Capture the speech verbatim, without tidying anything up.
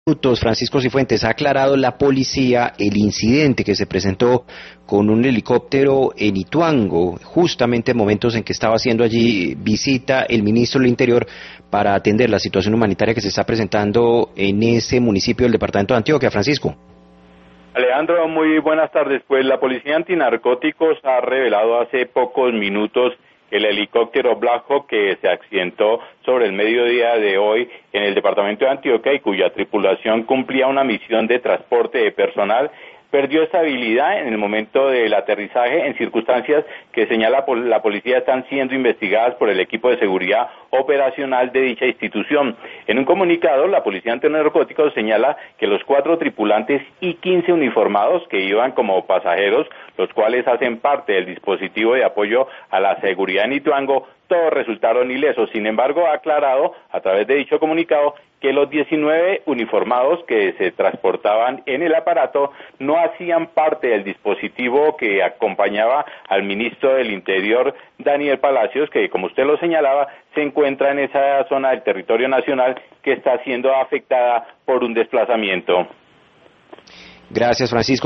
Minutos, Francisco Cifuentes, ha aclarado la policía el incidente que se presentó con un helicóptero en Ituango, justamente en momentos en que estaba haciendo allí visita el ministro del Interior para atender la situación humanitaria que se está presentando en ese municipio del departamento de Antioquia. Francisco. Alejandro, muy buenas tardes. Pues la Policía Antinarcóticos ha revelado hace pocos minutos el helicóptero Black Hawk que se accidentó sobre el mediodía de hoy en el departamento de Antioquia y cuya tripulación cumplía una misión de transporte de personal, perdió estabilidad en el momento del aterrizaje en circunstancias que señala la policía están siendo investigadas por el equipo de seguridad operacional de dicha institución. En un comunicado, la Policía Antinarcóticos señala que los cuatro tripulantes y quince uniformados que iban como pasajeros, los cuales hacen parte del dispositivo de apoyo a la seguridad en Ituango, todos resultaron ilesos. Sin embargo, ha aclarado a través de dicho comunicado que los diecinueve uniformados que se transportaban en el aparato no hacían parte del dispositivo que acompañaba al ministro del Interior, Daniel Palacios, que como usted lo señalaba, se encuentra en esa zona del territorio nacional que está siendo afectada por un desplazamiento. Gracias, Francisco.